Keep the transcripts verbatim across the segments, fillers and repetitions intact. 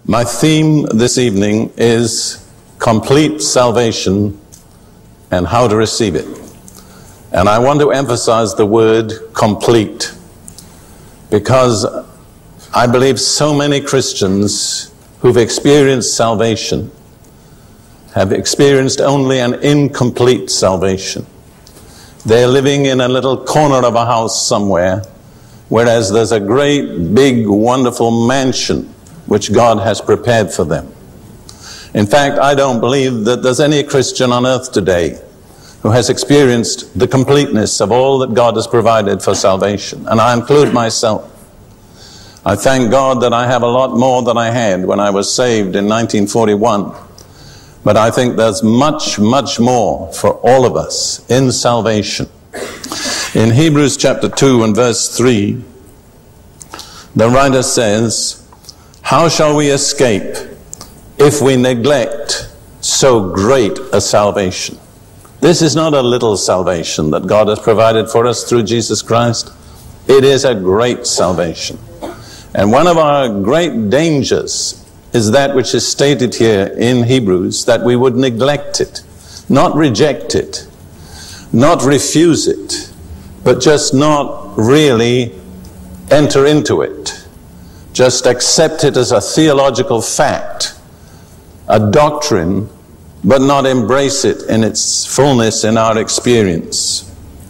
My theme this evening is complete salvation and how to receive it. And I want to emphasize the word complete, because I believe so many Christians who've experienced salvation have experienced only an incomplete salvation. They're living in a little corner of a house somewhere, whereas there's a great, big, wonderful mansion which God has prepared for them. In fact, I don't believe that there's any Christian on earth today who has experienced the completeness of all that God has provided for salvation. And I include myself. I thank God that I have a lot more than I had when I was saved in nineteen forty-one. But I think there's much, much more for all of us in salvation. In Hebrews chapter two and verse three, the writer says, "How shall we escape if we neglect so great a salvation?" This is not a little salvation that God has provided for us through Jesus Christ. It is a great salvation. And one of our great dangers is that which is stated here in Hebrews, that we would neglect it, not reject it, not refuse it, but just not really enter into it. Just accept it as a theological fact, a doctrine, but not embrace it in its fullness in our experience.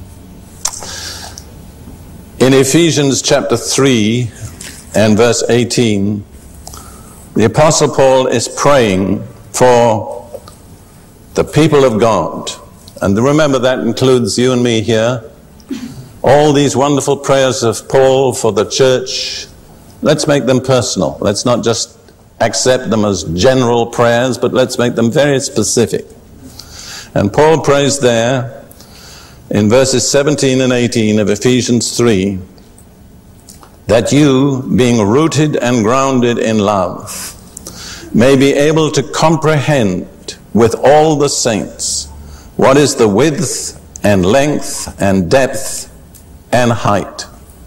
In Ephesians chapter three and verse eighteen, the Apostle Paul is praying for the people of God. And remember, that includes you and me here. All these wonderful prayers of Paul for the church, let's make them personal. Let's not just accept them as general prayers, but let's make them very specific. And Paul prays there in verses seventeen and eighteen of Ephesians three, that you, being rooted and grounded in love, may be able to comprehend with all the saints what is the width and length and depth and height.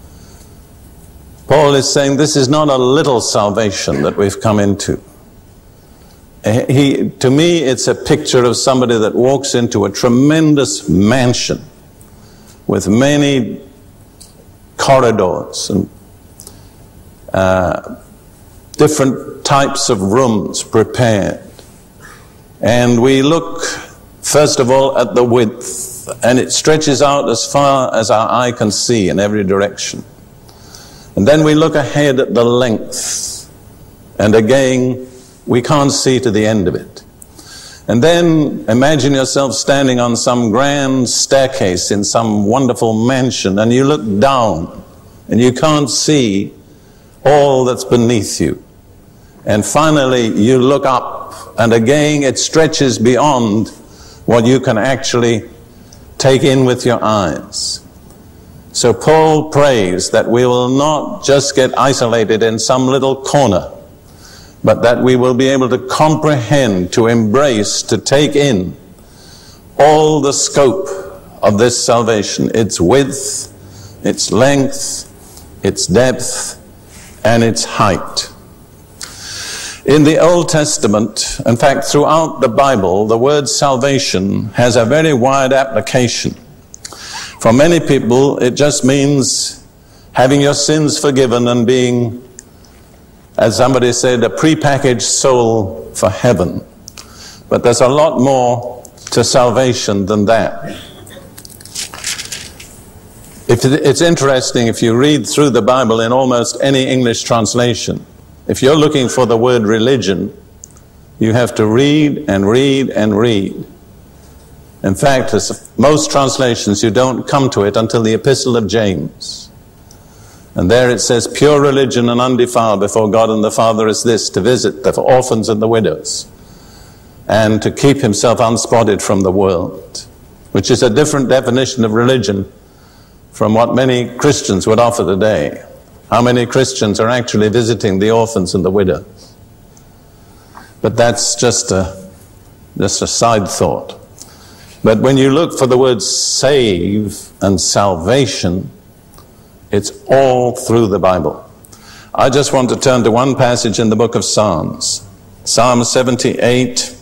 Paul is saying this is not a little salvation that we've come into. He, to me, it's a picture of somebody that walks into a tremendous mansion with many corridors and uh, different types of rooms prepared. And we look, first of all, at the width, and it stretches out as far as our eye can see in every direction. And then we look ahead at the length, and again, we can't see to the end of it. And then imagine yourself standing on some grand staircase in some wonderful mansion, and you look down, and you can't see all that's beneath you. And finally, you look up, and again, it stretches beyond what you can actually take in with your eyes. So Paul prays that we will not just get isolated in some little corner, but that we will be able to comprehend, to embrace, to take in all the scope of this salvation, its width, its length, its depth, and its height. In the Old Testament, in fact, throughout the Bible, the word salvation has a very wide application. For many people, it just means having your sins forgiven and being, as somebody said, a prepackaged soul for heaven. But there's a lot more to salvation than that. If it's interesting, if you read through the Bible in almost any English translation, if you're looking for the word religion, you have to read and read and read. In fact, as most translations, you don't come to it until the Epistle of James. And there it says, pure religion and undefiled before God and the Father is this, to visit the orphans and the widows, and to keep himself unspotted from the world, which is a different definition of religion from what many Christians would offer today. How many Christians are actually visiting the orphans and the widows? But that's just a, just a side thought. But when you look for the words save and salvation, it's all through the Bible. I just want to turn to one passage in the book of Psalms. Psalm seventy-eight,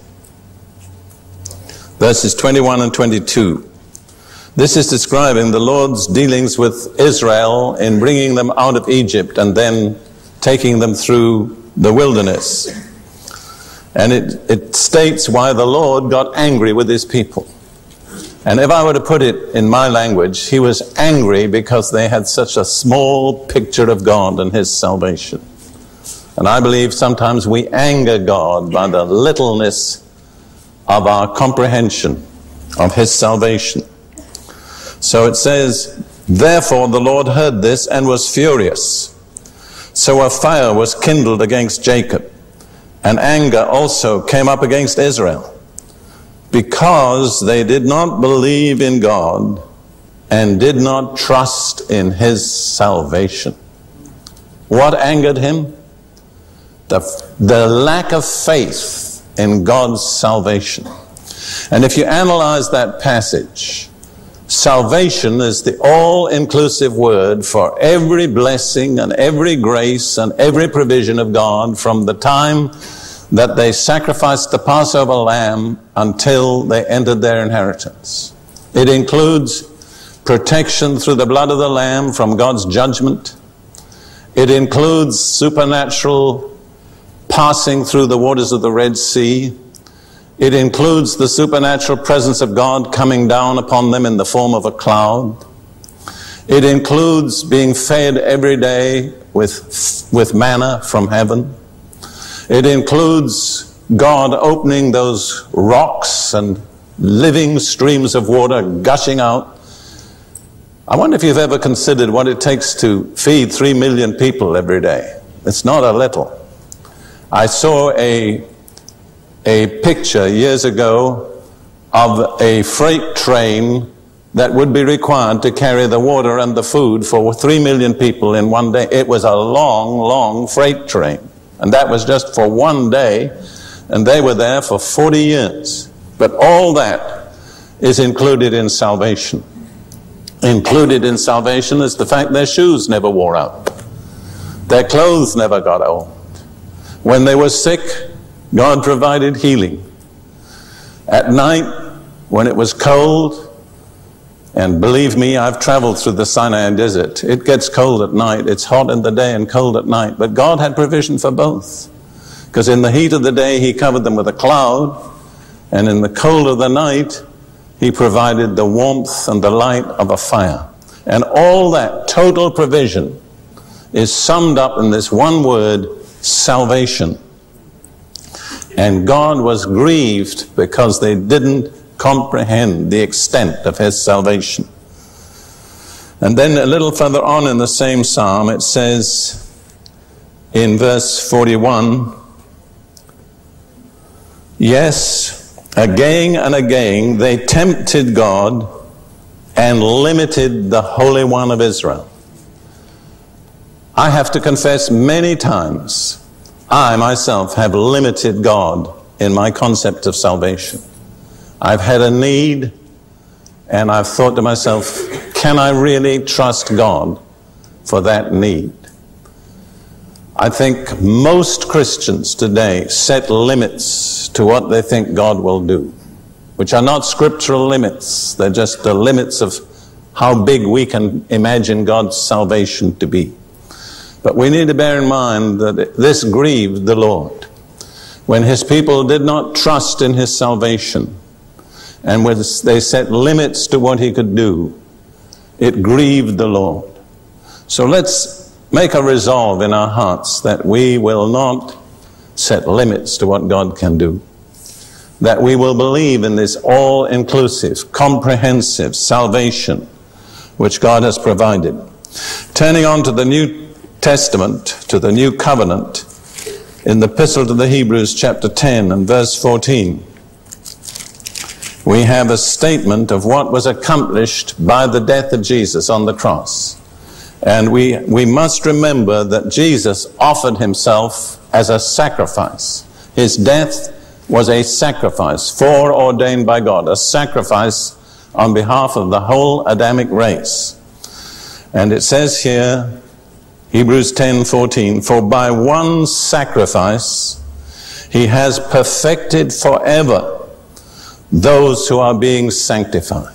verses twenty-one and twenty-two. This is describing the Lord's dealings with Israel in bringing them out of Egypt and then taking them through the wilderness. And it, it states why the Lord got angry with his people. And if I were to put it in my language, he was angry because they had such a small picture of God and his salvation. And I believe sometimes we anger God by the littleness of our comprehension of his salvation. So it says, therefore the Lord heard this and was furious. So a fire was kindled against Jacob, and anger also came up against Israel, because they did not believe in God and did not trust in his salvation. What angered him? The, the lack of faith in God's salvation. And if you analyze that passage, salvation is the all-inclusive word for every blessing and every grace and every provision of God from the time that they sacrificed the Passover lamb until they entered their inheritance. It includes protection through the blood of the lamb from God's judgment. It includes supernatural passing through the waters of the Red Sea. It includes the supernatural presence of God coming down upon them in the form of a cloud. It includes being fed every day with, with manna from heaven. It includes God opening those rocks and living streams of water gushing out. I wonder if you've ever considered what it takes to feed three million people every day. It's not a little. I saw a a picture years ago of a freight train that would be required to carry the water and the food for three million people in one day. It was a long, long freight train. And that was just for one day. And they were there for forty years. But all that is included in salvation. Included in salvation is the fact their shoes never wore out. Their clothes never got old. When they were sick, God provided healing. At night, when it was cold, and believe me, I've traveled through the Sinai Desert. It gets cold at night. It's hot in the day and cold at night. But God had provision for both. Because in the heat of the day, he covered them with a cloud. And in the cold of the night, he provided the warmth and the light of a fire. And all that total provision is summed up in this one word, salvation. And God was grieved because they didn't comprehend the extent of his salvation. And then a little further on in the same psalm, it says in verse forty-one, yes, again and again they tempted God and limited the Holy One of Israel. I have to confess many times I myself have limited God in my concept of salvation. I've had a need, and I've thought to myself, can I really trust God for that need? I think most Christians today set limits to what they think God will do, which are not scriptural limits. They're just the limits of how big we can imagine God's salvation to be. But we need to bear in mind that this grieved the Lord. When his people did not trust in his salvation, and when they set limits to what he could do, it grieved the Lord. So let's make a resolve in our hearts that we will not set limits to what God can do. That we will believe in this all-inclusive, comprehensive salvation which God has provided. Turning on to the New Testament, to the New Covenant, in the Epistle to the Hebrews chapter ten and verse fourteen, we have a statement of what was accomplished by the death of Jesus on the cross. And we, we must remember that Jesus offered himself as a sacrifice. His death was a sacrifice foreordained by God, a sacrifice on behalf of the whole Adamic race. And it says here Hebrews ten fourteen, for by one sacrifice he has perfected forever those who are being sanctified.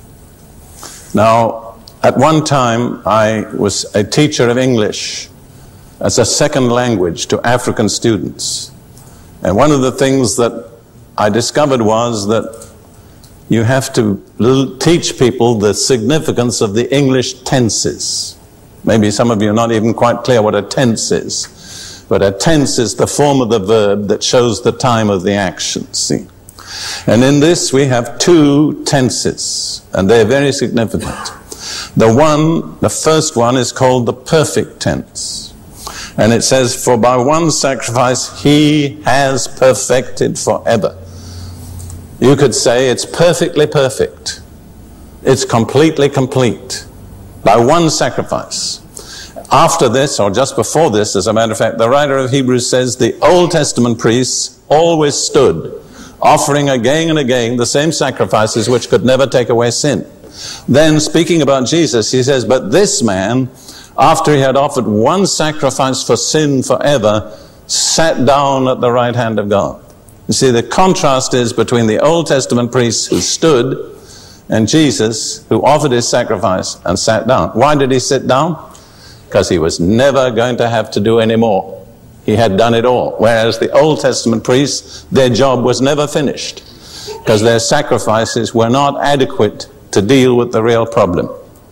Now, at one time, I was a teacher of English as a second language to African students. And one of the things that I discovered was that you have to l- teach people the significance of the English tenses. Maybe some of you are not even quite clear what a tense is. But a tense is the form of the verb that shows the time of the action, see? And in this we have two tenses, and they're very significant. The one, the first one is called the perfect tense. And it says, for by one sacrifice he has perfected forever. You could say it's perfectly perfect. It's completely complete. By one sacrifice. After this, or just before this, as a matter of fact, the writer of Hebrews says the Old Testament priests always stood, offering again and again the same sacrifices which could never take away sin. Then, speaking about Jesus, he says, but this man, after he had offered one sacrifice for sin forever, sat down at the right hand of God. You see, the contrast is between the Old Testament priests who stood and Jesus, who offered his sacrifice and sat down. Why did he sit down? Because he was never going to have to do any more. He had done it all. Whereas the Old Testament priests, their job was never finished because their sacrifices were not adequate to deal with the real problem.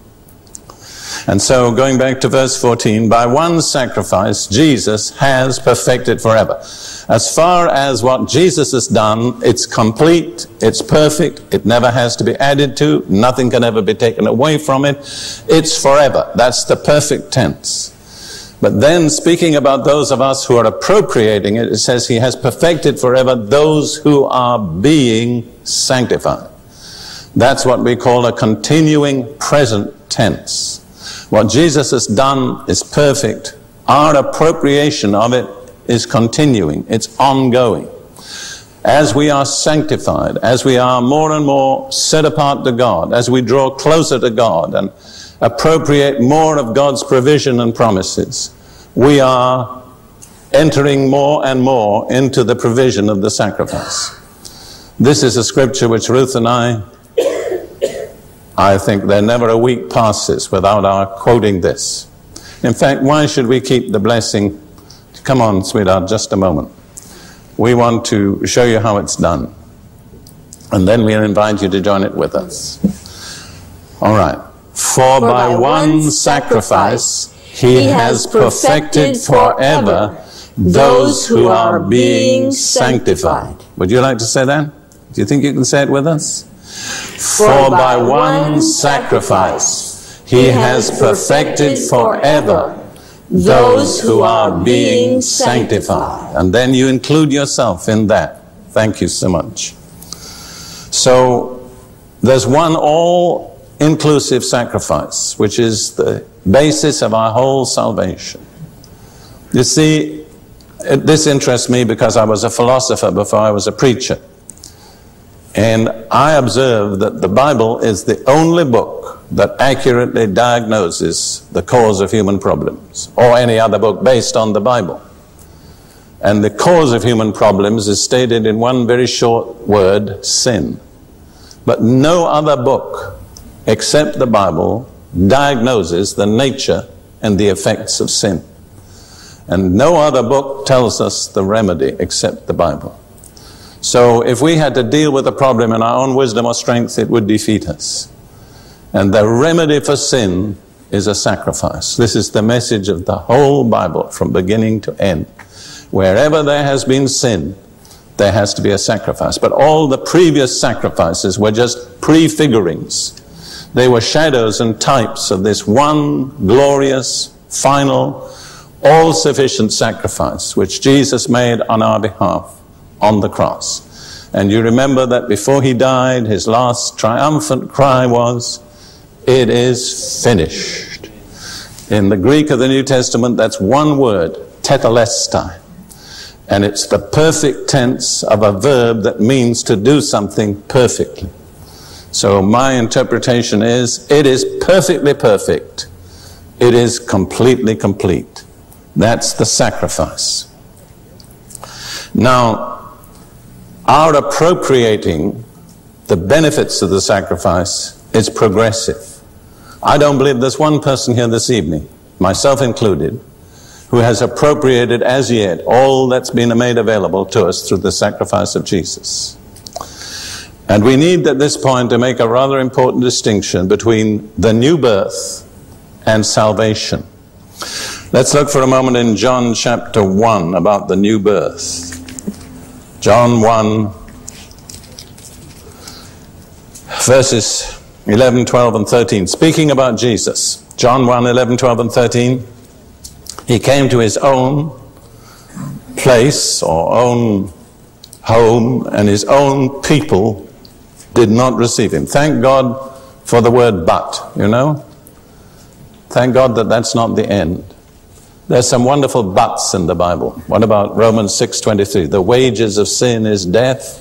And so, going back to verse fourteen, by one sacrifice, Jesus has perfected forever. As far as what Jesus has done, it's complete, it's perfect, it never has to be added to, nothing can ever be taken away from it. It's forever. That's the perfect tense. But then, speaking about those of us who are appropriating it, it says he has perfected forever those who are being sanctified. That's what we call a continuing present tense. What Jesus has done is perfect. Our appropriation of it is continuing. It's ongoing. As we are sanctified, as we are more and more set apart to God, as we draw closer to God and appropriate more of God's provision and promises, we are entering more and more into the provision of the sacrifice. This is a scripture which Ruth and I I think there never a week passes without our quoting this. In fact, why should we keep the blessing? Come on, sweetheart, just a moment. We want to show you how it's done. And then we invite you to join it with us. All right. For, For by, by one sacrifice he, he has perfected forever those who are being sanctified. Would you like to say that? Do you think you can say it with us? For by one sacrifice he has perfected forever those who are being sanctified. And then you include yourself in that. Thank you so much. So there's one all-inclusive sacrifice, which is the basis of our whole salvation. You see, it, this interests me because I was a philosopher before I was a preacher. And I observe that the Bible is the only book that accurately diagnoses the cause of human problems, or any other book based on the Bible. And the cause of human problems is stated in one very short word, sin. But no other book except the Bible diagnoses the nature and the effects of sin. And no other book tells us the remedy except the Bible. So if we had to deal with a problem in our own wisdom or strength, it would defeat us. And the remedy for sin is a sacrifice. This is the message of the whole Bible from beginning to end. Wherever there has been sin, there has to be a sacrifice. But all the previous sacrifices were just prefigurings. They were shadows and types of this one glorious, final, all-sufficient sacrifice which Jesus made on our behalf on the cross. And you remember that before he died, his last triumphant cry was, "It is finished." In the Greek of the New Testament, that's one word, tetelestai. And it's the perfect tense of a verb that means to do something perfectly. So my interpretation is, it is perfectly perfect. It is completely complete. That's the sacrifice. Now, our appropriating the benefits of the sacrifice is progressive. I don't believe there's one person here this evening, myself included, who has appropriated as yet all that's been made available to us through the sacrifice of Jesus. And we need at this point to make a rather important distinction between the new birth and salvation. Let's look for a moment in John chapter one about the new birth. John one, verses eleven, twelve, and thirteen. Speaking about Jesus, John one, eleven, twelve, and thirteen. He came to his own place or own home, and his own people did not receive him. Thank God for the word but, you know. Thank God that that's not the end. There's some wonderful buts in the Bible. What about Romans six twenty-three? The wages of sin is death,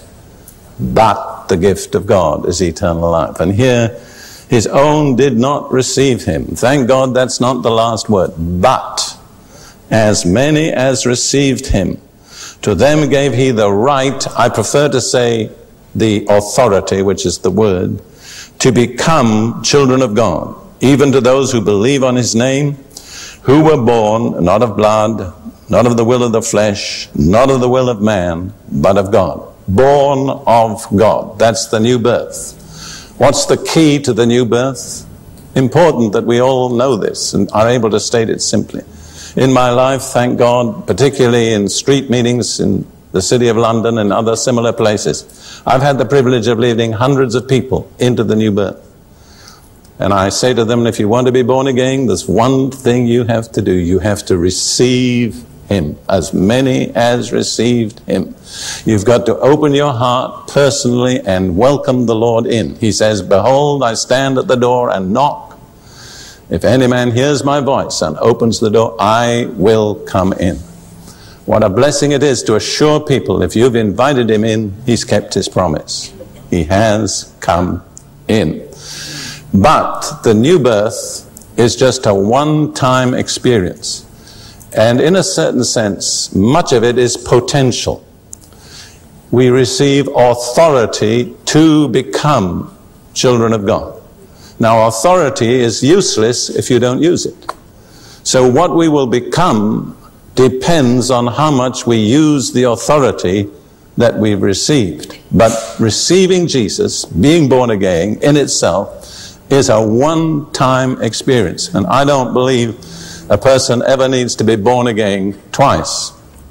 but the gift of God is eternal life. And here, his own did not receive him. Thank God that's not the last word. But as many as received him, to them gave he the right, I prefer to say the authority, which is the word, to become children of God, even to those who believe on his name, who were born not of blood, not of the will of the flesh, not of the will of man, but of God. Born of God. That's the new birth. What's the key to the new birth? Important that we all know this and are able to state it simply. In my life, thank God, particularly in street meetings in the city of London and other similar places, I've had the privilege of leading hundreds of people into the new birth. And I say to them, if you want to be born again, there's one thing you have to do. You have to receive him. As many as received him. You've got to open your heart personally and welcome the Lord in. He says, behold, I stand at the door and knock. If any man hears my voice and opens the door, I will come in. What a blessing it is to assure people, if you've invited him in, he's kept his promise. He has come in. But the new birth is just a one-time experience. And in a certain sense, much of it is potential. We receive authority to become children of God. Now, authority is useless if you don't use it. So what we will become depends on how much we use the authority that we've received. But receiving Jesus, being born again in itself, is a one-time experience. And I don't believe a person ever needs to be born again twice.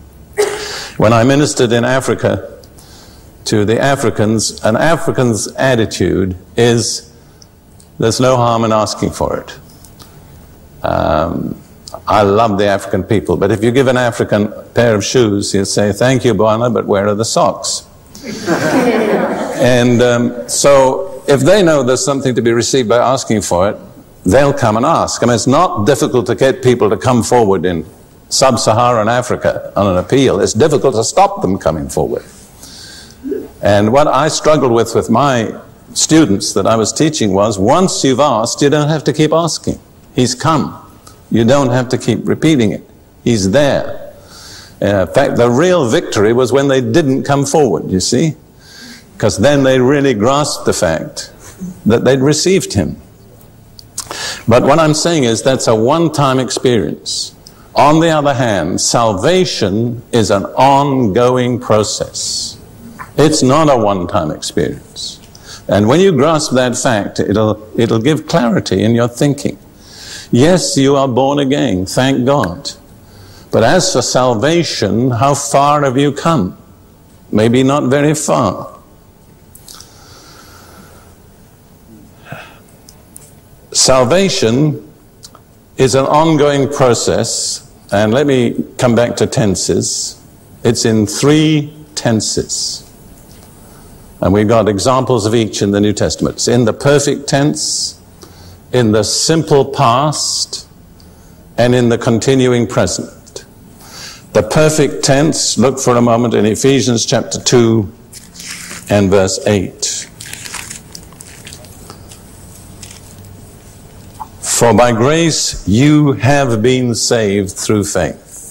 When I ministered in Africa to the Africans, an African's attitude is there's no harm in asking for it. Um, I love the African people, but if you give an African a pair of shoes, he'll say, thank you, Bwana, but where are the socks? And um, so if they know there's something to be received by asking for it, they'll come and ask. I mean, it's not difficult to get people to come forward in sub-Saharan Africa on an appeal. It's difficult to stop them coming forward. And what I struggled with with my students that I was teaching was, once you've asked, you don't have to keep asking. He's come. You don't have to keep repeating it. He's there. Uh, in fact, the real victory was when they didn't come forward, you see? Because then they really grasped the fact that they'd received him. But what I'm saying is that's a one-time experience. On the other hand, salvation is an ongoing process. It's not a one-time experience. And when you grasp that fact, it'll, it'll give clarity in your thinking. Yes, you are born again, thank God. But as for salvation, how far have you come? Maybe not very far. Salvation is an ongoing process, and let me come back to tenses. It's in three tenses. And we've got examples of each in the New Testament. It's in the perfect tense, in the simple past, and in the continuing present. The perfect tense, look for a moment in Ephesians chapter two and verse eight. For by grace you have been saved through faith.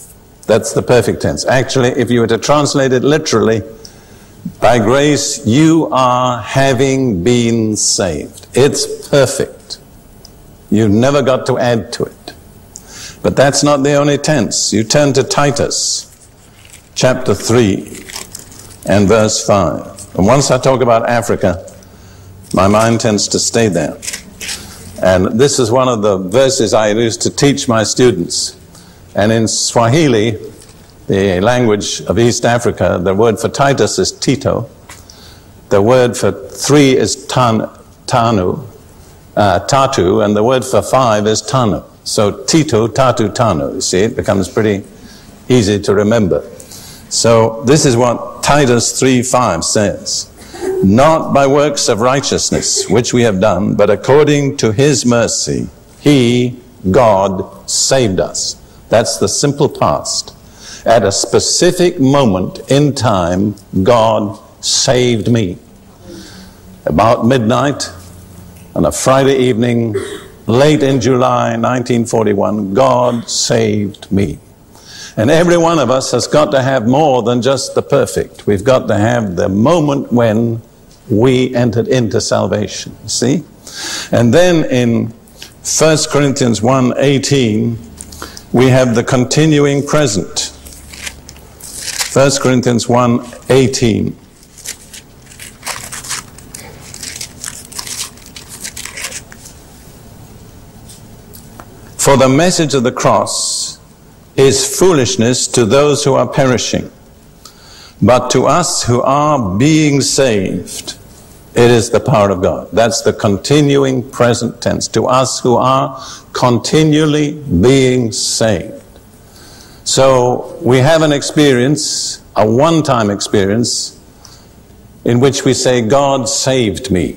That's the perfect tense. Actually, if you were to translate it literally, by grace you are having been saved. It's perfect. You've never got to add to it. But that's not the only tense. You turn to Titus chapter three and verse five. And once I talk about Africa, my mind tends to stay there. And this is one of the verses I used to teach my students. And in Swahili, the language of East Africa, the word for Titus is Tito. The word for three is tan, Tanu, uh, Tatu, and the word for five is Tanu. So Tito, Tatu, Tanu. You see, it becomes pretty easy to remember. So this is what Titus three five says. Not by works of righteousness, which we have done, but according to his mercy, he, God, saved us. That's the simple past. At a specific moment in time, God saved me. About midnight on a Friday evening, late in July nineteen forty-one, God saved me. And every one of us has got to have more than just the perfect. We've got to have the moment when we entered into salvation. See? And then in First Corinthians one eighteen, we have the continuing present. First Corinthians one eighteen. For the message of the cross is foolishness to those who are perishing, but to us who are being saved, it is the power of God. That's the continuing present tense. To us who are continually being saved. So we have an experience, a one-time experience, in which we say, God saved me.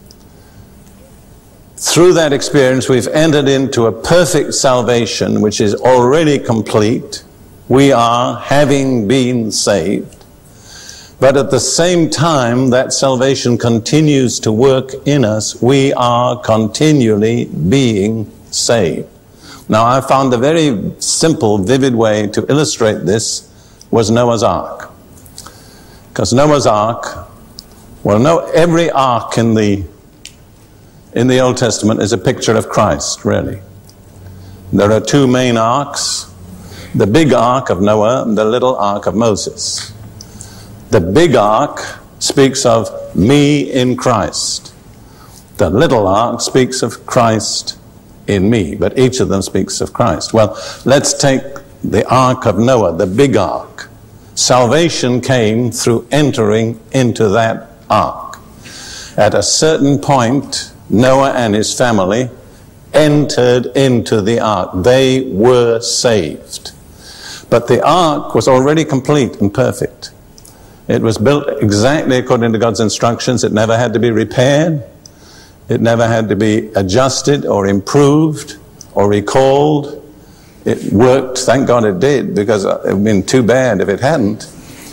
Through that experience, we've entered into a perfect salvation, which is already complete. We are having been saved. But at the same time, that salvation continues to work in us. We are continually being saved. Now, I found a very simple, vivid way to illustrate this was Noah's Ark. Because Noah's Ark, well, no, every ark in the in the Old Testament is a picture of Christ, really. There are two main arks, the big ark of Noah and the little ark of Moses. The big ark speaks of me in Christ. The little ark speaks of Christ in me, but each of them speaks of Christ. Well, let's take the ark of Noah, the big ark. Salvation came through entering into that ark. At a certain point, Noah and his family entered into the ark. They were saved. But the ark was already complete and perfect. It was built exactly according to God's instructions. It never had to be repaired. It never had to be adjusted or improved or recalled. It worked. Thank God it did, because it would have been too bad if it hadn't.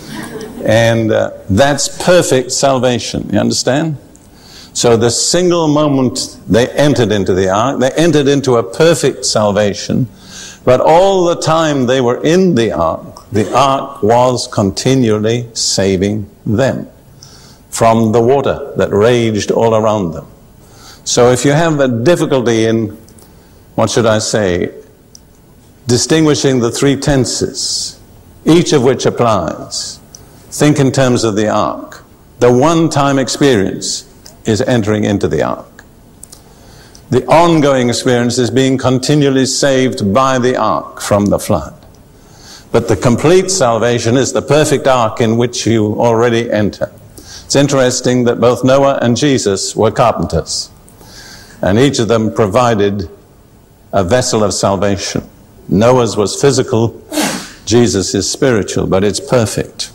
And uh, that's perfect salvation. You understand? So the single moment they entered into the ark, they entered into a perfect salvation, but all the time they were in the ark, the ark was continually saving them from the water that raged all around them. So if you have a difficulty in, what should I say, distinguishing the three tenses, each of which applies, think in terms of the ark. The one-time experience is entering into the ark. The ongoing experience is being continually saved by the ark from the flood. But the complete salvation is the perfect ark in which you already enter. It's interesting that both Noah and Jesus were carpenters, and each of them provided a vessel of salvation. Noah's was physical, Jesus is spiritual, but it's perfect.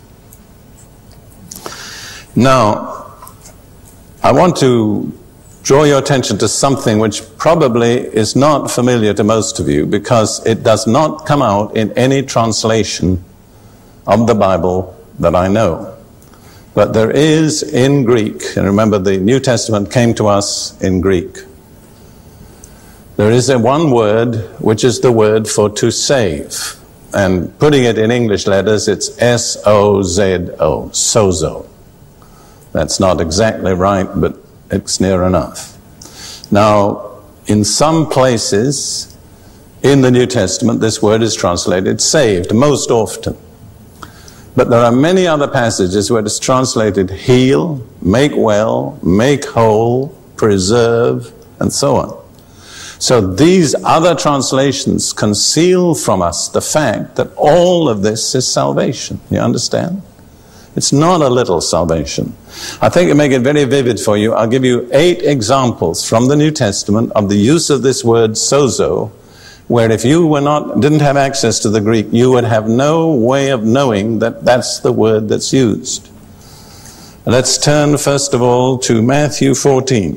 Now, I want to draw your attention to something which probably is not familiar to most of you, because it does not come out in any translation of the Bible that I know. But there is in Greek, and remember the New Testament came to us in Greek. There is a one word which is the word for to save. and putting it in English letters, it's S O Z O, sozo. That's not exactly right, but it's near enough. Now, in some places in the New Testament, this word is translated saved, most often. But there are many other passages where it's translated heal, make well, make whole, preserve, and so on. So these other translations conceal from us the fact that all of this is salvation. You understand? It's not a little salvation. I think to make it very vivid for you, I'll give you eight examples from the New Testament of the use of this word sozo, where if you were not, didn't have access to the Greek, you would have no way of knowing that that's the word that's used. Let's turn first of all to Matthew fourteen.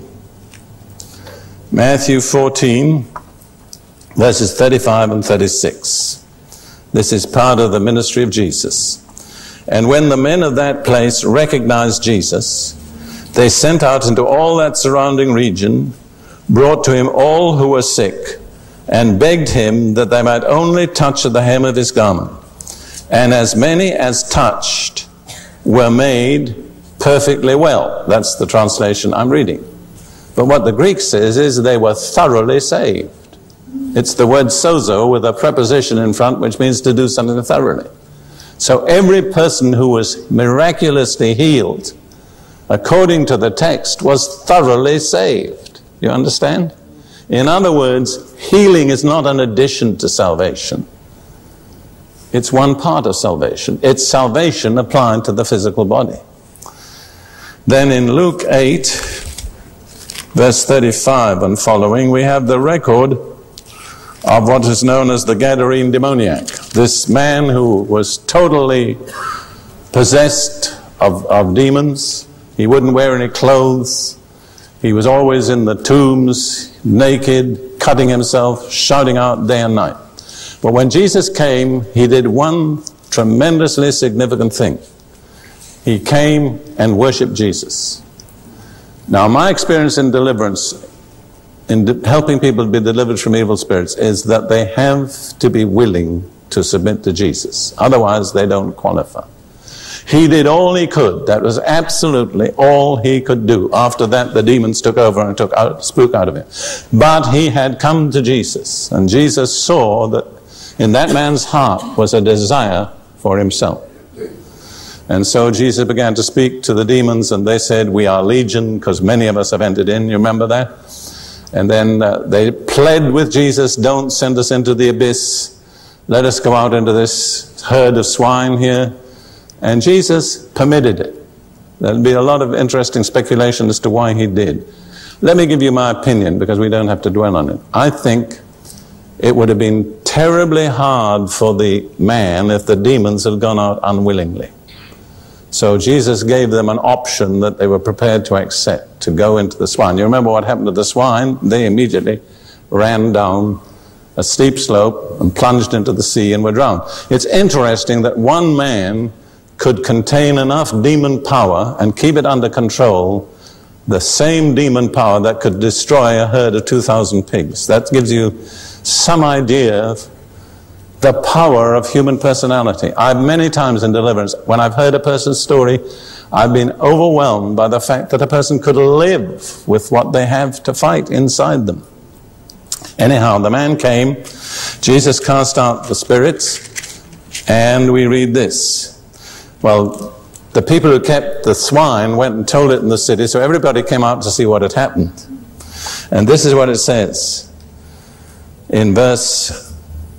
Matthew fourteen, verses thirty-five and thirty-six. This is part of the ministry of Jesus. And when the men of that place recognized Jesus, they sent out into all that surrounding region, brought to him all who were sick, and begged him that they might only touch the hem of his garment. And as many as touched were made perfectly well. That's the translation I'm reading. But what the Greek says is they were thoroughly saved. It's the word sozo with a preposition in front, which means to do something thoroughly. So every person who was miraculously healed, according to the text, was thoroughly saved. You understand? In other words, healing is not an addition to salvation. It's one part of salvation. It's salvation applied to the physical body. Then in Luke eight, verse thirty-five and following, we have the record of what is known as the Gadarene demoniac. This man who was totally possessed of, of demons. He wouldn't wear any clothes. He was always in the tombs, naked, cutting himself, shouting out day and night. But when Jesus came, he did one tremendously significant thing. He came and worshiped Jesus. Now, my experience in deliverance, in de- helping people be delivered from evil spirits, is that they have to be willing to submit to Jesus. Otherwise, they don't qualify. He did all he could. That was absolutely all he could do. After that, the demons took over and took out, spook out of him. But he had come to Jesus, and Jesus saw that in that man's heart was a desire for himself. And so Jesus began to speak to the demons, and they said, "We are legion, because many of us have entered in." You remember that? And then uh, they pled with Jesus, "Don't send us into the abyss. Let us go out into this herd of swine here." And Jesus permitted it. There'll be a lot of interesting speculation as to why he did. Let me give you my opinion, because we don't have to dwell on it. I think it would have been terribly hard for the man if the demons had gone out unwillingly. So Jesus gave them an option that they were prepared to accept, to go into the swine. You remember what happened to the swine? They immediately ran down a steep slope and plunged into the sea and were drowned. It's interesting that one man could contain enough demon power and keep it under control, the same demon power that could destroy a herd of two thousand pigs. That gives you some idea of the power of human personality. I've many times in deliverance, when I've heard a person's story, I've been overwhelmed by the fact that a person could live with what they have to fight inside them. Anyhow, the man came, Jesus cast out the spirits, and we read this. Well, the people who kept the swine went and told it in the city, so everybody came out to see what had happened. And this is what it says in verse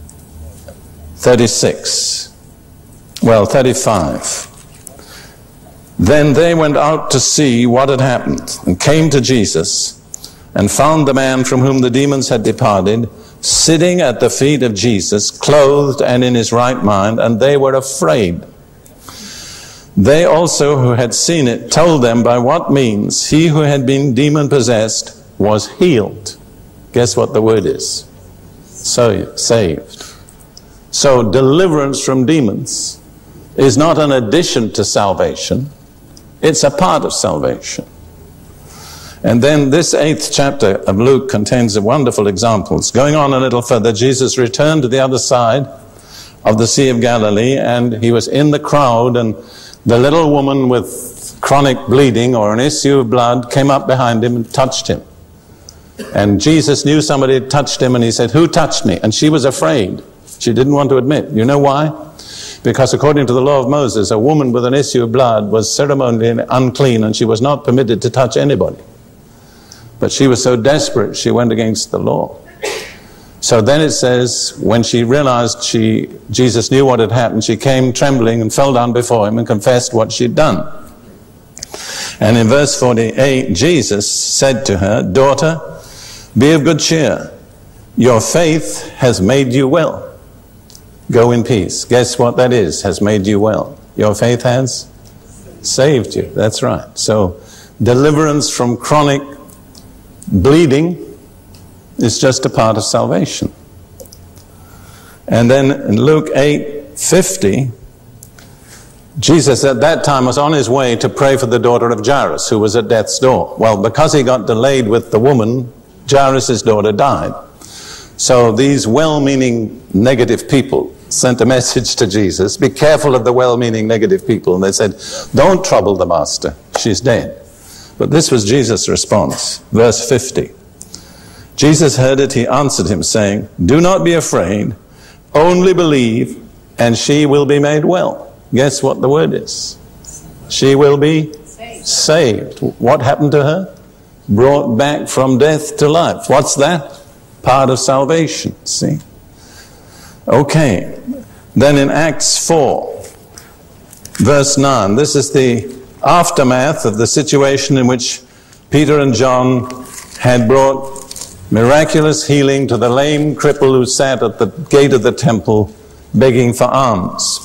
thirty-six, well, thirty-five. Then they went out to see what had happened, and came to Jesus, and found the man from whom the demons had departed, sitting at the feet of Jesus, clothed and in his right mind, and they were afraid. They also who had seen it told them by what means he who had been demon-possessed was healed. Guess what the word is? So, saved. So deliverance from demons is not an addition to salvation. It's a part of salvation. And then this eighth chapter of Luke contains wonderful examples. Going on a little further, Jesus returned to the other side of the Sea of Galilee, and he was in the crowd, and the little woman with chronic bleeding or an issue of blood came up behind him and touched him. And Jesus knew somebody had touched him, and he said, "Who touched me?" And she was afraid. She didn't want to admit. You know why? Because according to the law of Moses, a woman with an issue of blood was ceremonially unclean, and she was not permitted to touch anybody. But she was so desperate, she went against the law. So then it says, when she realized she, Jesus knew what had happened, she came trembling and fell down before him and confessed what she'd done. And in verse forty-eight, Jesus said to her, "Daughter, be of good cheer. Your faith has made you well. Go in peace." Guess what that is, has made you well? Your faith has saved you. That's right. So deliverance from chronic bleeding is just a part of salvation. And then in Luke eight fifty, Jesus at that time was on his way to pray for the daughter of Jairus, who was at death's door. Well, because he got delayed with the woman, Jairus' daughter died. So these well-meaning negative people sent a message to Jesus, "Be careful of the well-meaning negative people." And they said, "Don't trouble the master, she's dead." But this was Jesus' response. Verse fifty. Jesus heard it, he answered him, saying, "Do not be afraid, only believe, and she will be made well." Guess what the word is? She will be saved. saved. What happened to her? Brought back from death to life. What's that? Part of salvation, see? Okay. Then in Acts four, verse nine, this is the aftermath of the situation in which Peter and John had brought miraculous healing to the lame cripple who sat at the gate of the temple begging for alms.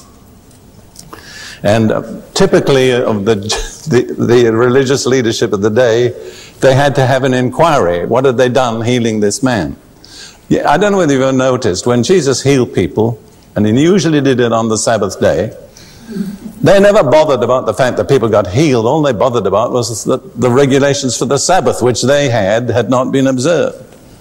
And uh, typically uh, of the, the the religious leadership of the day, they had to have an inquiry. What had they done healing this man? Yeah, I don't know whether you've ever noticed, when Jesus healed people, and he usually did it on the Sabbath day, they never bothered about the fact that people got healed. All they bothered about was the, the regulations for the Sabbath, which they had, had not been observed.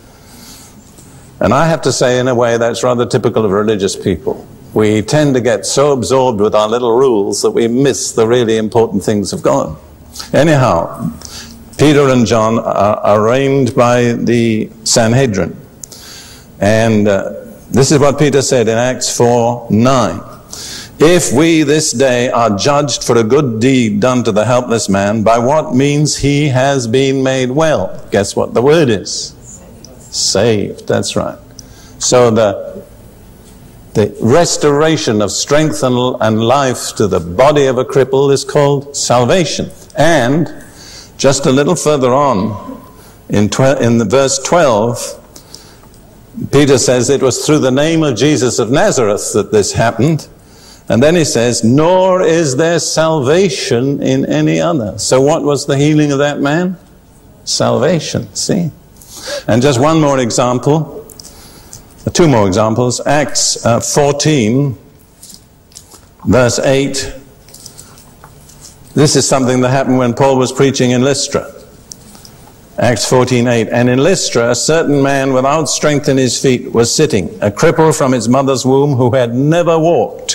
And I have to say, in a way, that's rather typical of religious people. We tend to get so absorbed with our little rules that we miss the really important things of God. Anyhow, Peter and John are arraigned by the Sanhedrin. And uh, this is what Peter said in Acts four nine. "If we this day are judged for a good deed done to the helpless man, by what means he has been made well?" Guess what the word is? Saved. That's right. So the The restoration of strength and, and life to the body of a cripple is called salvation. And just a little further on, in, tw- in the verse twelve, Peter says it was through the name of Jesus of Nazareth that this happened. And then he says, "Nor is there salvation in any other." So what was the healing of that man? Salvation, see? And just one more example. Two more examples. Acts uh, fourteen, verse eight. This is something that happened when Paul was preaching in Lystra. Acts fourteen eight. "And in Lystra, a certain man without strength in his feet was sitting, a cripple from his mother's womb, who had never walked.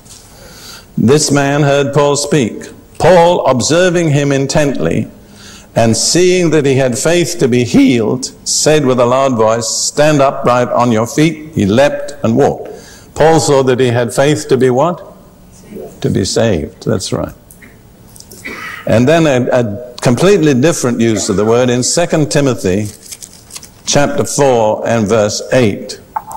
This man heard Paul speak. Paul, observing him intently, and seeing that he had faith to be healed, said with a loud voice, 'Stand upright on your feet.' He leapt and walked." Paul saw that he had faith to be what? Saved. To be saved. That's right. And then a, a completely different use of the word in Second Timothy chapter four and verse eight.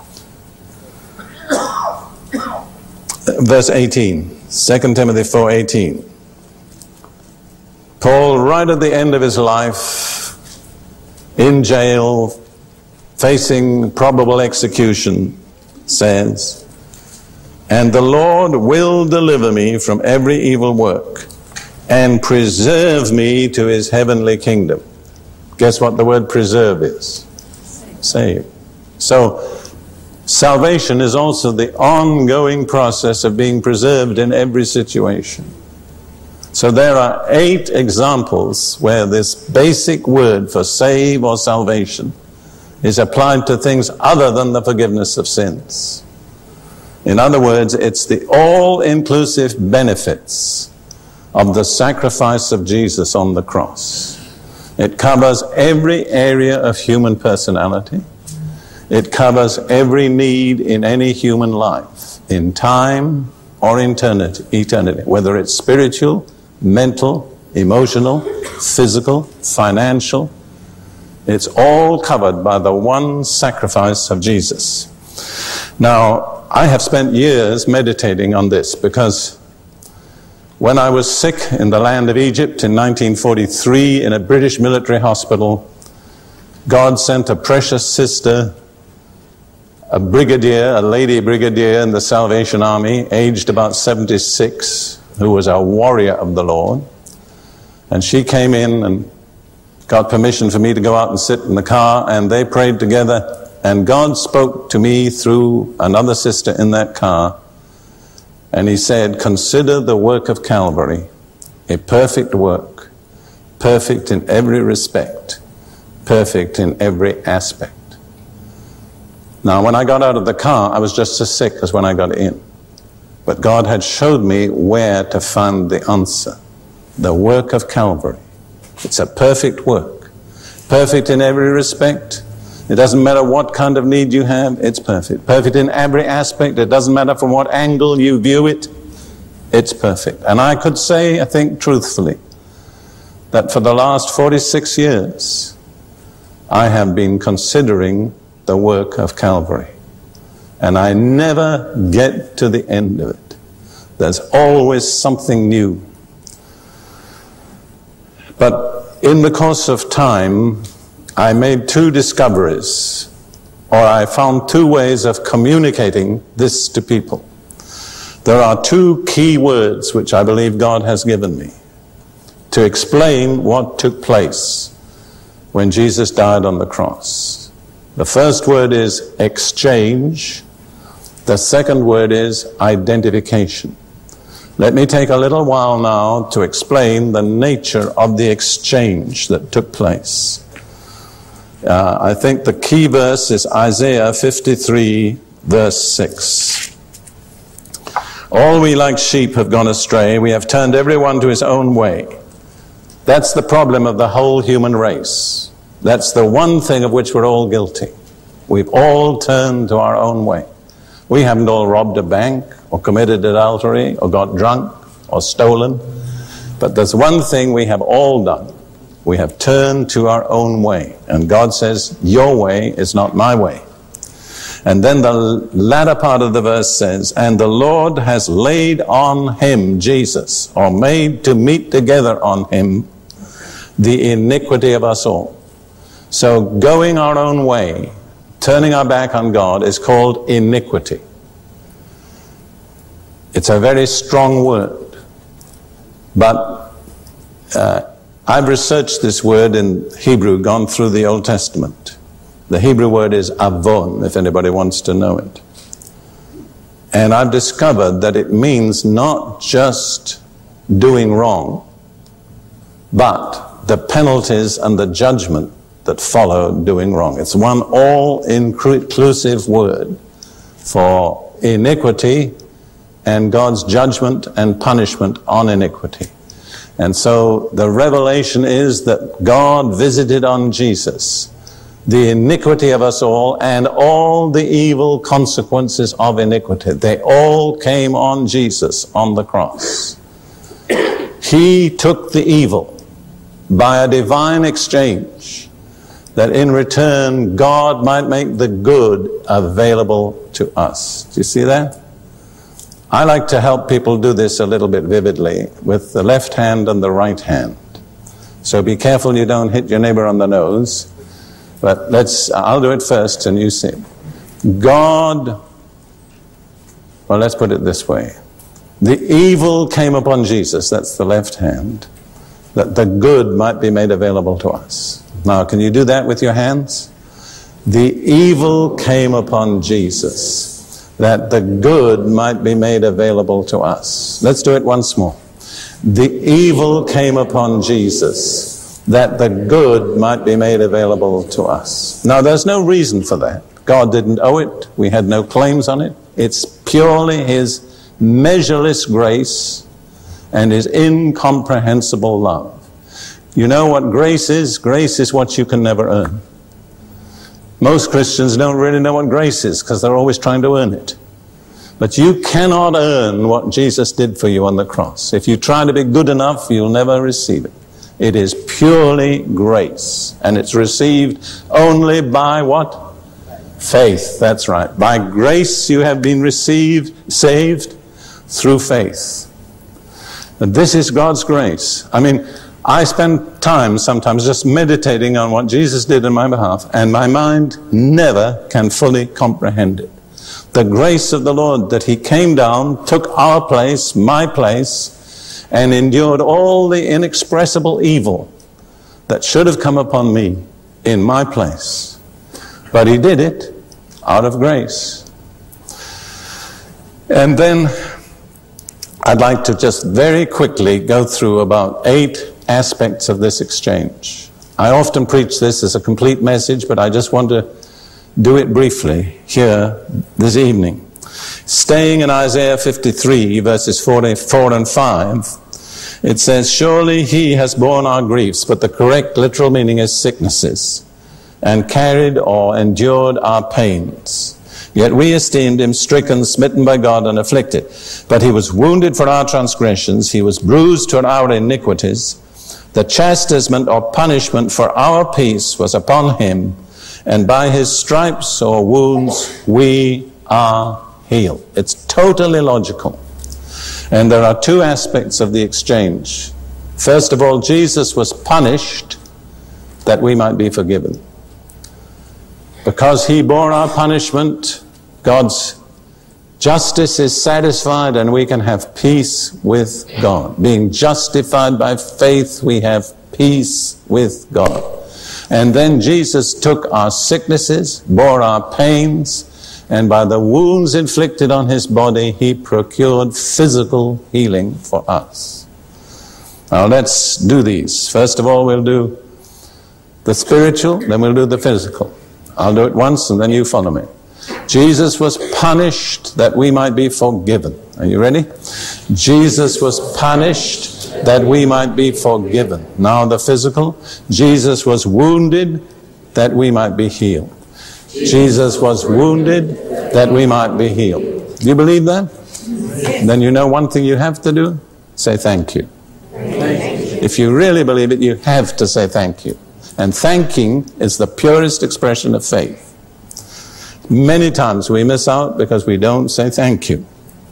Verse eighteen. Second Timothy four eighteen. Paul, right at the end of his life, in jail, facing probable execution, says, "And the Lord will deliver me from every evil work and preserve me to his heavenly kingdom." Guess what the word preserve is? Save. So, salvation is also the ongoing process of being preserved in every situation. So there are eight examples where this basic word for save or salvation is applied to things other than the forgiveness of sins. In other words, it's the all-inclusive benefits of the sacrifice of Jesus on the cross. It covers every area of human personality. It covers every need in any human life, in time or eternity, eternity, whether it's spiritual, mental, emotional, physical, financial. It's all covered by the one sacrifice of Jesus. Now, I have spent years meditating on this, because when I was sick in the land of Egypt in nineteen forty-three in a British military hospital, God sent a precious sister, a brigadier, a lady brigadier in the Salvation Army, aged about seventy-six, who was a warrior of the Lord. And she came in and got permission for me to go out and sit in the car, and they prayed together, and God spoke to me through another sister in that car, and he said, consider the work of Calvary a perfect work, perfect in every respect, perfect in every aspect. Now, when I got out of the car, I was just as sick as when I got in. But God had showed me where to find the answer. The work of Calvary. It's a perfect work. Perfect in every respect. It doesn't matter what kind of need you have, it's perfect. Perfect in every aspect. It doesn't matter from what angle you view it, it's perfect. And I could say, I think truthfully, that for the last forty-six years, I have been considering the work of Calvary. And I never get to the end of it. There's always something new. But in the course of time, I made two discoveries, or I found two ways of communicating this to people. There are two key words which I believe God has given me to explain what took place when Jesus died on the cross. The first word is exchange. The second word is identification. Let me take a little while now to explain the nature of the exchange that took place. Uh, I think the key verse is Isaiah fifty-three, verse six. All we like sheep have gone astray. We have turned everyone to his own way. That's the problem of the whole human race. That's the one thing of which we're all guilty. We've all turned to our own way. We haven't all robbed a bank or committed adultery or got drunk or stolen. But there's one thing we have all done. We have turned to our own way. And God says, your way is not my way. And then the latter part of the verse says, and the Lord has laid on him, Jesus, or made to meet together on him, the iniquity of us all. So going our own way, turning our back on God, is called iniquity. It's a very strong word. But uh, I've researched this word in Hebrew, gone through the Old Testament. The Hebrew word is avon, if anybody wants to know it. And I've discovered that it means not just doing wrong, but the penalties and the judgment that follow doing wrong. It's one all-inclusive word for iniquity and God's judgment and punishment on iniquity. And so the revelation is that God visited on Jesus the iniquity of us all and all the evil consequences of iniquity. They all came on Jesus on the cross. He took the evil by a divine exchange, that in return God might make the good available to us. Do you see that? I like to help people do this a little bit vividly with the left hand and the right hand. So be careful you don't hit your neighbor on the nose. But let's, I'll do it first and you see. God, well, let's put it this way. The evil came upon Jesus, that's the left hand, that the good might be made available to us. Now, can you do that with your hands? The evil came upon Jesus, that the good might be made available to us. Let's do it once more. The evil came upon Jesus, that the good might be made available to us. Now, there's no reason for that. God didn't owe it. We had no claims on it. It's purely His measureless grace and His incomprehensible love. You know what grace is? Grace is what you can never earn. Most Christians don't really know what grace is because they're always trying to earn it. But you cannot earn what Jesus did for you on the cross. If you try to be good enough, you'll never receive it. It is purely grace. And it's received only by what? Faith. That's right. By grace you have been received, saved through faith. And this is God's grace. I mean, I spend time sometimes just meditating on what Jesus did in my behalf, and my mind never can fully comprehend it. The grace of the Lord, that He came down, took our place, my place, and endured all the inexpressible evil that should have come upon me in my place. But He did it out of grace. And then I'd like to just very quickly go through about eight aspects of this exchange. I often preach this as a complete message, but I just want to do it briefly here this evening. Staying in Isaiah fifty-three, verses four and five, it says, "Surely He has borne our griefs," but the correct literal meaning is sicknesses, "and carried or endured our pains. Yet we esteemed Him stricken, smitten by God, and afflicted. But He was wounded for our transgressions, He was bruised for our iniquities. The chastisement or punishment for our peace was upon Him, and by His stripes or wounds we are healed." It's totally logical. And there are two aspects of the exchange. First of all, Jesus was punished that we might be forgiven. Because He bore our punishment, God's justice is satisfied and we can have peace with God. Being justified by faith, we have peace with God. And then Jesus took our sicknesses, bore our pains, and by the wounds inflicted on His body, He procured physical healing for us. Now let's do these. First of all, we'll do the spiritual, then we'll do the physical. I'll do it once and then you follow me. Jesus was punished that we might be forgiven. Are you ready? Jesus was punished that we might be forgiven. Now the physical. Jesus was wounded that we might be healed. Jesus was wounded that we might be healed. Do you believe that? Then you know one thing you have to do? Say thank you. If you really believe it, you have to say thank you. And thanking is the purest expression of faith. Many times we miss out because we don't say thank you.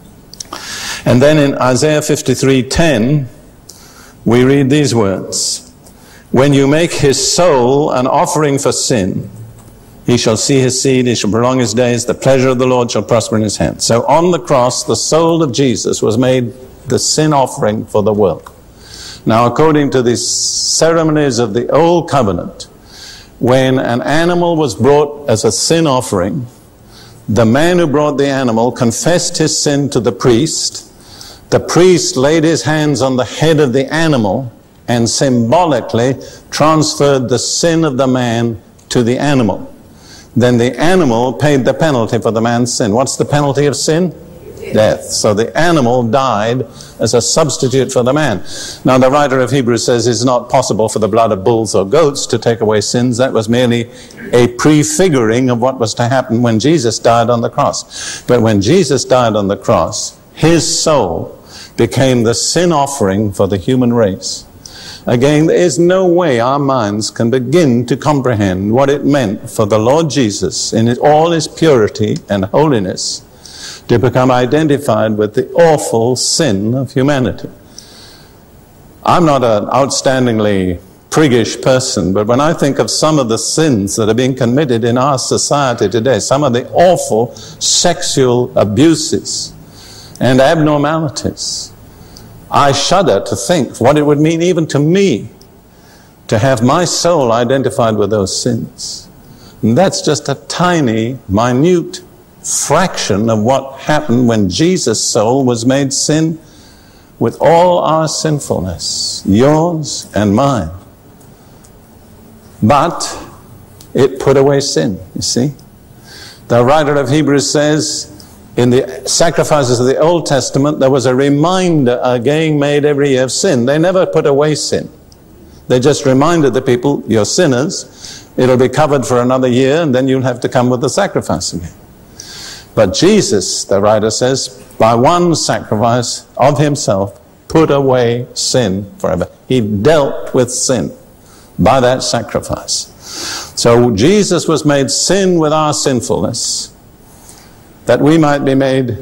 And then in Isaiah fifty-three ten, we read these words, "When you make his soul an offering for sin, he shall see his seed, he shall prolong his days, the pleasure of the Lord shall prosper in his hand." So on the cross, the soul of Jesus was made the sin offering for the world. Now, according to the ceremonies of the Old Covenant, when an animal was brought as a sin offering, the man who brought the animal confessed his sin to the priest. The priest laid his hands on the head of the animal and symbolically transferred the sin of the man to the animal. Then the animal paid the penalty for the man's sin. What's the penalty of sin? Death. So the animal died as a substitute for the man. Now the writer of Hebrews says it's not possible for the blood of bulls or goats to take away sins. That was merely a prefiguring of what was to happen when Jesus died on the cross. But when Jesus died on the cross, his soul became the sin offering for the human race. Again, there is no way our minds can begin to comprehend what it meant for the Lord Jesus in all his purity and holiness to become identified with the awful sin of humanity. I'm not an outstandingly priggish person, but when I think of some of the sins that are being committed in our society today, some of the awful sexual abuses and abnormalities, I shudder to think what it would mean even to me to have my soul identified with those sins. And that's just a tiny, minute fraction of what happened when Jesus' soul was made sin with all our sinfulness, yours and mine. But it put away sin, you see. The writer of Hebrews says, In the sacrifices of the Old Testament, there was a reminder again made every year of sin. They never put away sin. They just reminded the people, you're sinners, it'll be covered for another year, and then you'll have to come with the sacrifice again. But Jesus, the writer says, by one sacrifice of himself, put away sin forever. He dealt with sin by that sacrifice. So Jesus was made sin with our sinfulness, that we might be made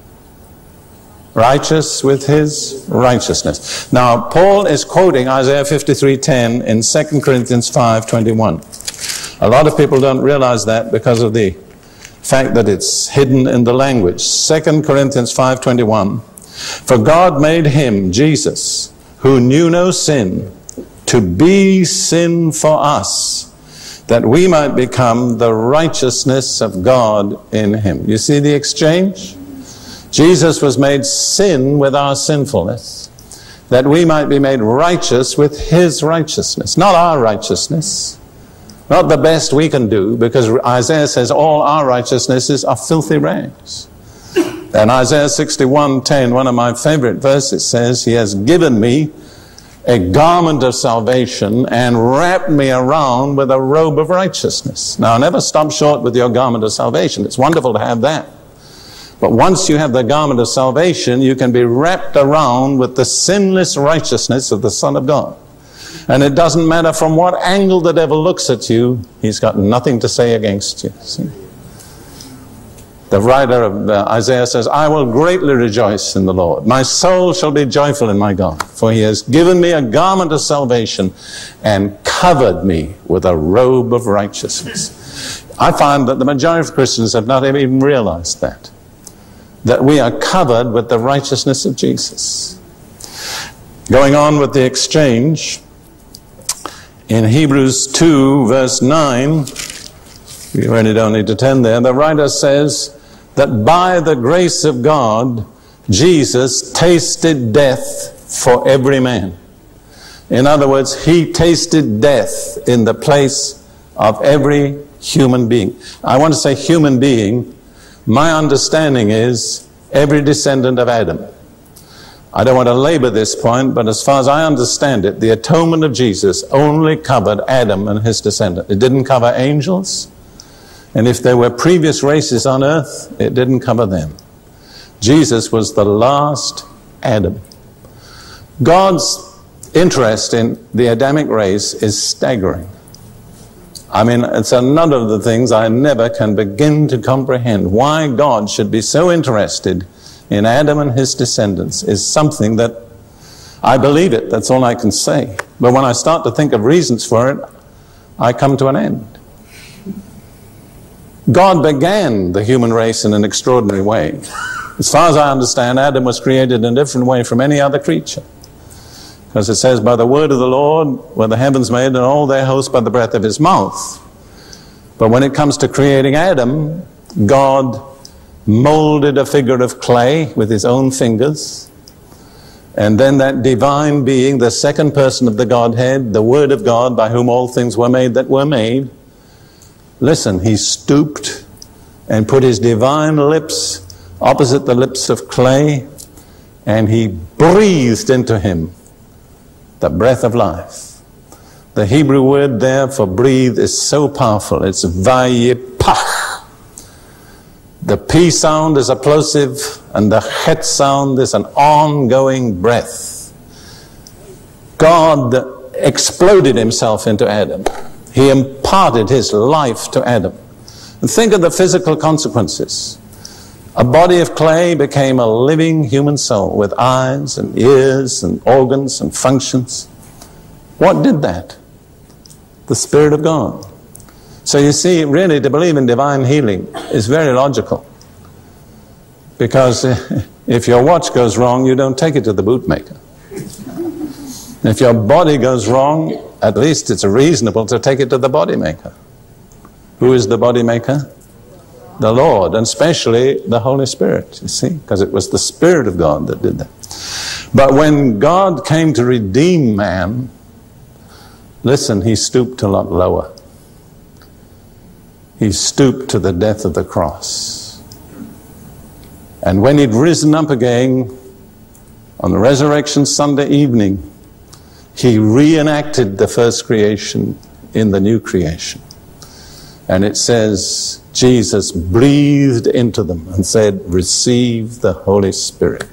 righteous with his righteousness. Now, Paul is quoting Isaiah fifty-three ten in Second Corinthians five twenty-one. A lot of people don't realize that because of the fact that it's hidden in the language. Second Corinthians five twenty-one. For God made him, Jesus, who knew no sin, to be sin for us, that we might become the righteousness of God in him. You see the exchange? Jesus was made sin with our sinfulness, that we might be made righteous with his righteousness. Not our righteousness, not the best we can do, because Isaiah says all our righteousnesses are filthy rags. And Isaiah sixty-one ten, one of my favorite verses, says, he has given me a garment of salvation and wrapped me around with a robe of righteousness. Now, never stop short with your garment of salvation. It's wonderful to have that. But once you have the garment of salvation, you can be wrapped around with the sinless righteousness of the Son of God. And it doesn't matter from what angle the devil looks at you, he's got nothing to say against you. See? The writer of uh, Isaiah says, I will greatly rejoice in the Lord. My soul shall be joyful in my God, for he has given me a garment of salvation and covered me with a robe of righteousness. I find that the majority of Christians have not even realized that, that we are covered with the righteousness of Jesus. Going on with the exchange, in Hebrews two, verse nine, we really don't need to turn there, the writer says that by the grace of God, Jesus tasted death for every man. In other words, he tasted death in the place of every human being. I want to say human being. My understanding is every descendant of Adam. I don't want to labor this point, but as far as I understand it, the atonement of Jesus only covered Adam and his descendant. It didn't cover angels. And if there were previous races on earth, it didn't cover them. Jesus was the last Adam. God's interest in the Adamic race is staggering. I mean, it's another of the things I never can begin to comprehend. Why God should be so interested in Adam and his descendants is something that I believe it. That's all I can say. But when I start to think of reasons for it, I come to an end. God began the human race in an extraordinary way. As far as I understand, Adam was created in a different way from any other creature. Because it says, by the word of the Lord were the heavens made, and all their hosts by the breath of his mouth. But when it comes to creating Adam, God molded a figure of clay with his own fingers. And then that divine being, the second person of the Godhead, the Word of God, by whom all things were made that were made, listen, he stooped and put his divine lips opposite the lips of clay, and he breathed into him the breath of life. The Hebrew word there for breathe is so powerful. It's vayipach. The P sound is a plosive, and the het sound is an ongoing breath. God exploded himself into Adam. He imparted his life to Adam. And think of the physical consequences. A body of clay became a living human soul with eyes and ears and organs and functions. What did that? The Spirit of God. So you see, really, to believe in divine healing is very logical. Because if your watch goes wrong, you don't take it to the bootmaker. If your body goes wrong, at least it's reasonable to take it to the body maker. Who is the body maker? The Lord, and especially the Holy Spirit, you see, because it was the Spirit of God that did that. But when God came to redeem man, listen, he stooped a lot lower. He stooped to the death of the cross. And when he'd risen up again on the resurrection Sunday evening, he reenacted the first creation in the new creation. And it says, Jesus breathed into them and said, receive the Holy Spirit.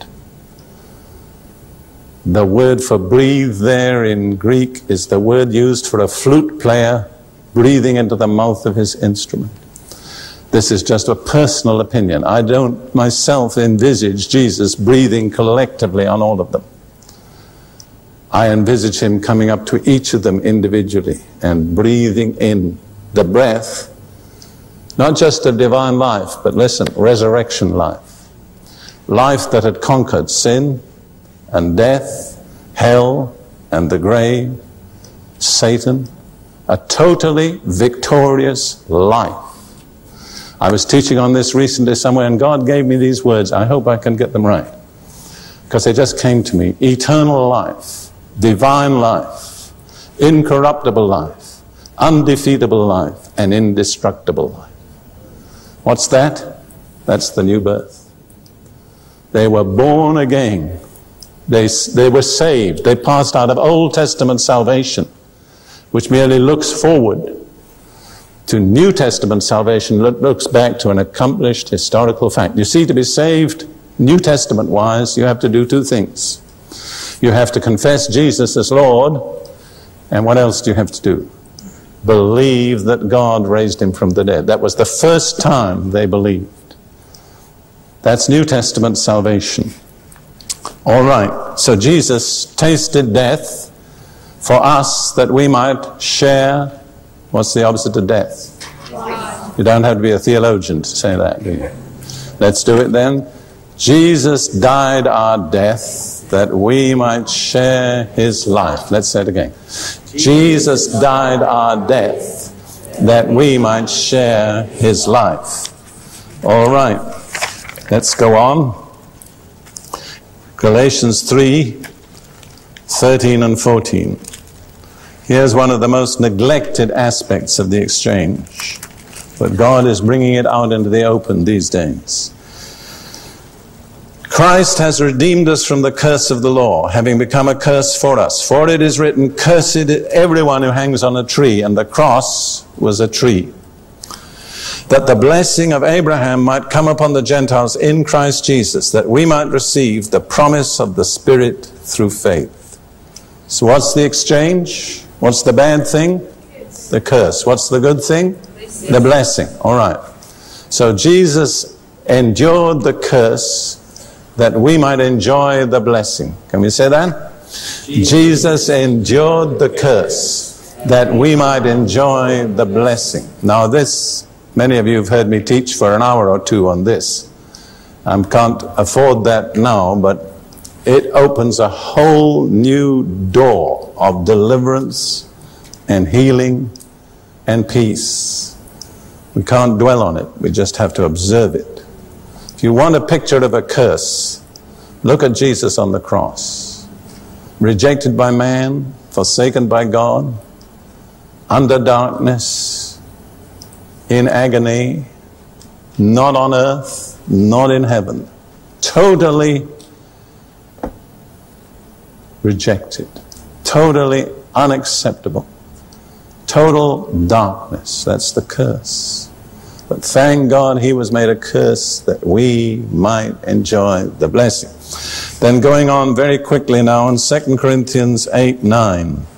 The word for breathe there in Greek is the word used for a flute player breathing into the mouth of his instrument. This is just a personal opinion. I don't myself envisage Jesus breathing collectively on all of them. I envisage him coming up to each of them individually and breathing in the breath, not just of divine life, but listen, resurrection life. Life that had conquered sin and death, hell and the grave, Satan, a totally victorious life. I was teaching on this recently somewhere, and God gave me these words. I hope I can get them right, because they just came to me. Eternal life, divine life, incorruptible life, undefeatable life, and indestructible life. What's that? That's the new birth. They were born again. They, they were saved. They passed out of Old Testament salvation, which merely looks forward to New Testament salvation, looks back to an accomplished historical fact. You see, to be saved New Testament-wise, you have to do two things. You have to confess Jesus as Lord, and what else do you have to do? Believe that God raised him from the dead. That was the first time they believed. That's New Testament salvation. All right, so Jesus tasted death for us that we might share. What's the opposite of death? Life. You don't have to be a theologian to say that, do you? Let's do it then. Jesus died our death that we might share his life. Let's say it again. Jesus died our death that we might share his life. All right, let's go on. Galatians three, thirteen and fourteen. Here's one of the most neglected aspects of the exchange, but God is bringing it out into the open these days. Christ has redeemed us from the curse of the law, having become a curse for us. For it is written, cursed is everyone who hangs on a tree, and the cross was a tree, that the blessing of Abraham might come upon the Gentiles in Christ Jesus, that we might receive the promise of the Spirit through faith. So what's the exchange? What's the bad thing? The curse. What's the good thing? The blessing. All right. So Jesus endured the curse that we might enjoy the blessing. Can we say that? Jesus endured the curse that we might enjoy the blessing. Now this, many of you have heard me teach for an hour or two on this. I can't afford that now, but it opens a whole new door of deliverance and healing and peace. We can't dwell on it. We just have to observe it. If you want a picture of a curse, look at Jesus on the cross. Rejected by man, forsaken by God, under darkness, in agony, not on earth, not in heaven. Totally rejected, totally unacceptable, total darkness. That's the curse. But thank God he was made a curse that we might enjoy the blessing. Then going on very quickly now in Second Corinthians eight nine.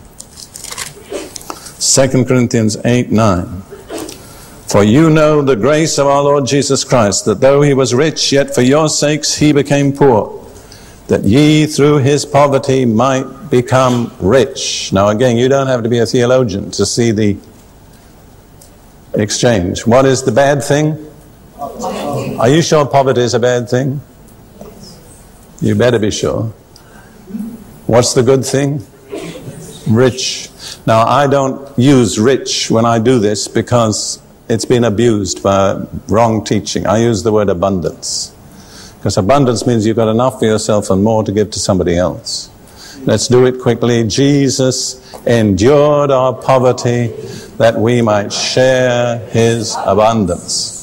Second Corinthians eight nine. For you know the grace of our Lord Jesus Christ, that though he was rich, yet for your sakes he became poor, that ye through his poverty might become rich. Now again, you don't have to be a theologian to see the exchange. What is the bad thing? Poverty. Are you sure poverty is a bad thing? You better be sure. What's the good thing? Rich. Now I don't use rich when I do this because it's been abused by wrong teaching. I use the word abundance. Because abundance means you've got enough for yourself and more to give to somebody else. Let's do it quickly. Jesus endured our poverty that we might share his abundance.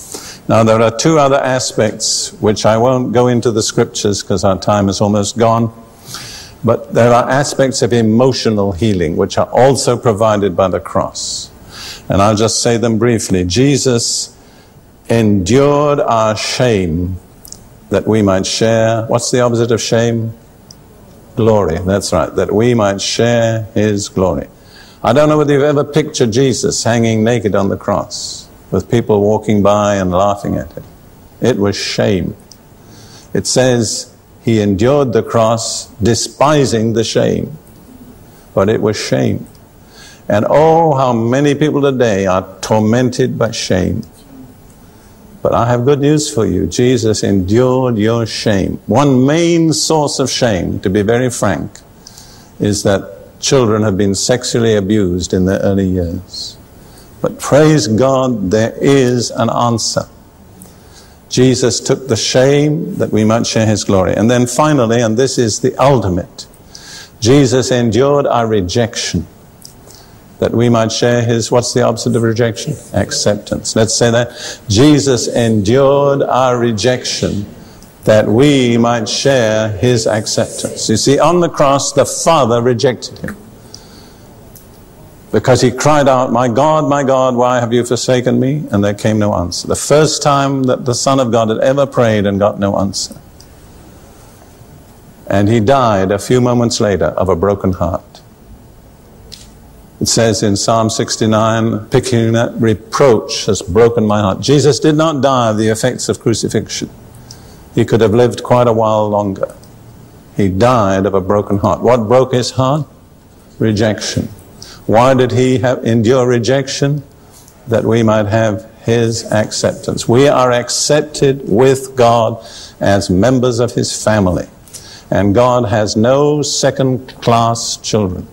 Now, there are two other aspects which I won't go into the scriptures because our time is almost gone. But there are aspects of emotional healing which are also provided by the cross. And I'll just say them briefly. Jesus endured our shame that we might share. What's the opposite of shame? Glory. That's right. That we might share his glory. I don't know whether you've ever pictured Jesus hanging naked on the cross with people walking by and laughing at him. It was shame. It says he endured the cross despising the shame. But it was shame. And oh, how many people today are tormented by shame. But I have good news for you. Jesus endured your shame. One main source of shame, to be very frank, is that children have been sexually abused in their early years. But praise God, there is an answer. Jesus took the shame that we might share his glory. And then finally, and this is the ultimate, Jesus endured our rejection that we might share his, what's the opposite of rejection? Acceptance. Let's say that. Jesus endured our rejection that we might share his acceptance. You see, on the cross, the Father rejected him because he cried out, "My God, my God, why have you forsaken me?" And there came no answer. The first time that the Son of God had ever prayed and got no answer. And he died a few moments later of a broken heart. It says in Psalm sixty-nine, picking that reproach has broken my heart. Jesus did not die of the effects of crucifixion. He could have lived quite a while longer. He died of a broken heart. What broke his heart? Rejection. Why did he have, endure rejection? That we might have his acceptance. We are accepted with God as members of his family. And God has no second-class children.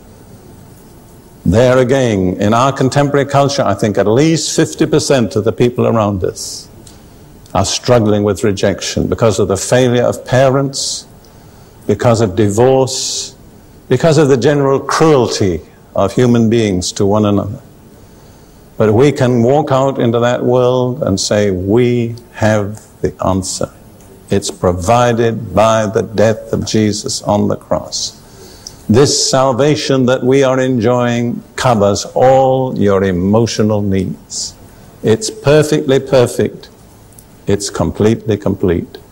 There again, in our contemporary culture, I think at least fifty percent of the people around us are struggling with rejection because of the failure of parents, because of divorce, because of the general cruelty of human beings to one another. But we can walk out into that world and say, we have the answer. It's provided by the death of Jesus on the cross. This salvation that we are enjoying covers all your emotional needs. It's perfectly perfect. It's completely complete.